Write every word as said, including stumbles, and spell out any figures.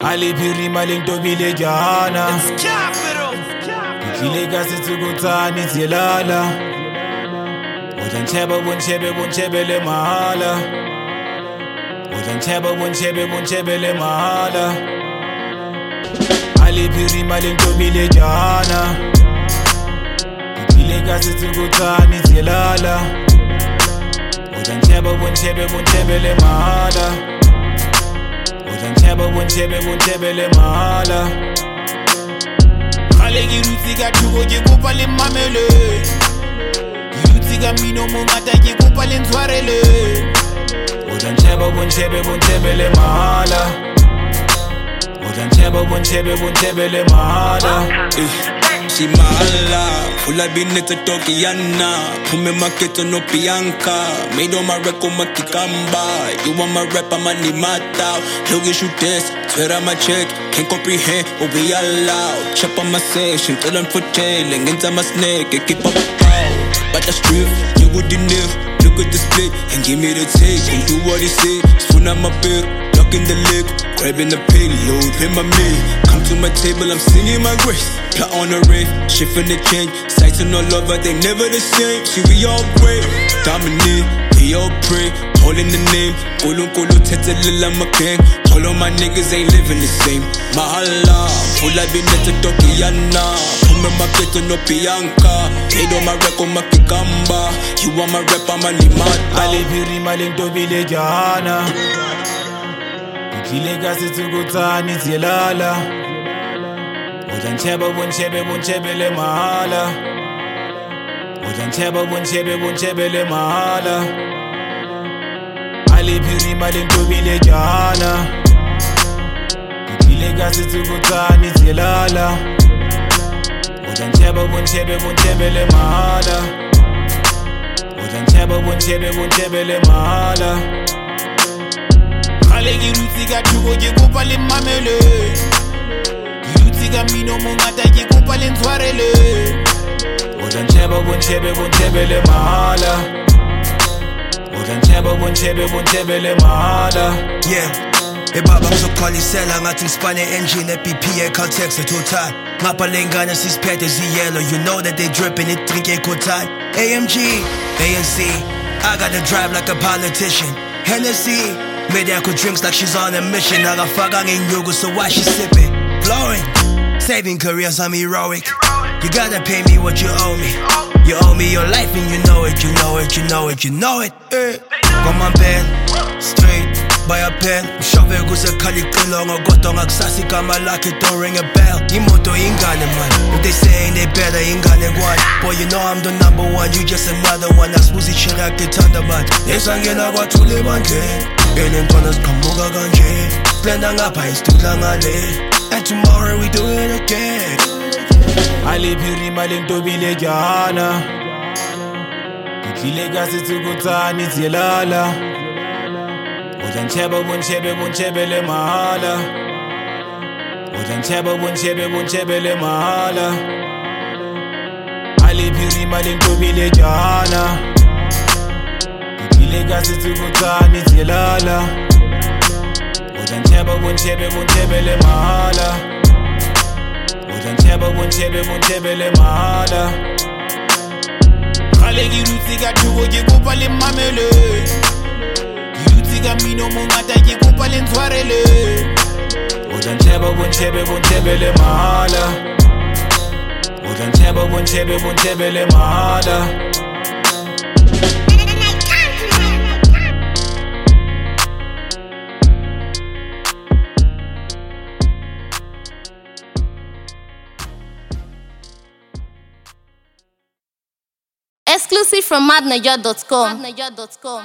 Ali piri malintobile jana Ikileka sitsukutani tiyelala Ujancheba bunchebe bunchebele mahala Ujancheba bunchebe bunchebele mahala Ali piri malintobile jana Ikileka sitsukutani tiyelala Ujancheba bunchebe bunchebele mahala Ujancheba bunchebe bunchebele mahala Khale giruti ka thuko ke kopa le mamele Giruti ka mino mo ngata ke kopa le ntshwarele Ujancheba bunchebe bunchebele mahala Ujancheba bunchebe bunchebele mahala Si mahala, fula binete toki yana Pume maketo no pianka Made on my record makikamba You want my rap, I'm money mata Look at you dance, swear I'm a check Can't comprehend what we allow Chop on my section, tell them for tailing Into my snake, I keep up a pow But that's true, you wouldn't live Look at the split, and give me the take And do what he say, spoon on my bill Lock in the leg, grabbing the payload Pay my meal, come to my table, I'm singing my grace Plot on the rave, shifting the change Sights and all over, they never the same See we all great, dominate, we all pray All in the name, Kulu Kulu Tete Lila my gang All of my niggas ain't living the same Mahala, full I been at the Tokiyana Pume maketo no pianka Made on my record makikamba You want my rap, I'm a nimata Ali piri malintobile jana Ikileka sitsukutani tiyelala Ujancheba bunchebe bunchebele mahala Ujancheba bunchebe bunchebele mahala Ali piri malintobile jana Ikileka sitsukutani tiyelala Ujancheba bunchebe bunchebele mahala Ujancheba bunchebe bunchebele mahala Khale giruti ka thuko ke kopa le mamele Giruti ka mino mo ngata ke kopa le ntshwarele Ujancheba bunchebe bunchebele mahala Ujancheba bunchebe bunchebele mahala Yeah, e baba ngizokukhwalisela ngathi ngisipane engine e-B P e-Caltex e-Total Ngapha lengane sisiphethe ziyellow You know that they dripping it drink e-Kotal A M G, A N C I gotta drive like a politician Hennessy Mediaco drinks like she's on a mission Akafaka ngenyuku so why she sipping Blowing Saving careers I'm heroic You gotta pay me what you owe me You owe me your life and you know it You know it, you know it, you know it eh. Come on pen Straight by a pen Mshove kusekhali qilongo Kodwa ngakusasa igama lakhe don't ring a bell Imoto ingane man If they saying they better ingane kwani Boy you know I'm the number one You just another one Asibuzi ichira ngithanda man Nesangena kwathula ebandleni Enentwana ziqhamuka kanje Blenda ngapha isitudla ngale And tomorrow we do it again Ali piri malintobile jana Ikileka sitsukutani tiyelala Ujancheba bunchebe bunchebele mahala Ujancheba bunchebe bunchebele mahala Ali piri malintobile jana Ikileka sitsukutani tiyelala Ujancheba bunchebe bunchebele mahala Ujancheba bunchebe bunchebele mahala Khale giruti ka thuko ke kopa le mamele Giruti ka mino mo ngata ke kopa le ntshwarele Ujancheba bunchebe bunchebele mahala Ujancheba bunchebe bunchebele mahala Exclusive from madnaja dot com.